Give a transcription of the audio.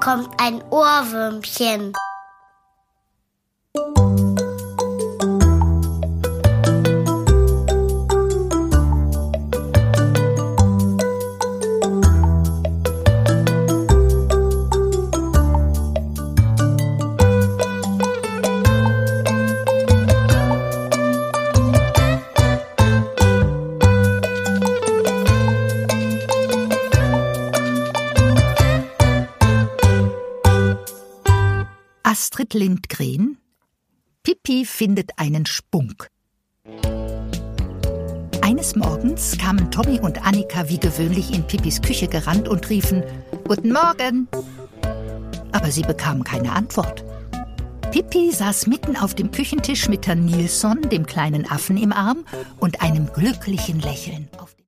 kommt ein Ohrwürmchen. Astrid Lindgren: Pippi findet einen Spunk. Eines Morgens kamen Tommy und Annika wie gewöhnlich in Pippis Küche gerannt und riefen: »Guten Morgen!« Aber sie bekamen keine Antwort. Pippi saß mitten auf dem Küchentisch mit Herrn Nilsson, dem kleinen Affen, im Arm und einem glücklichen Lächeln auf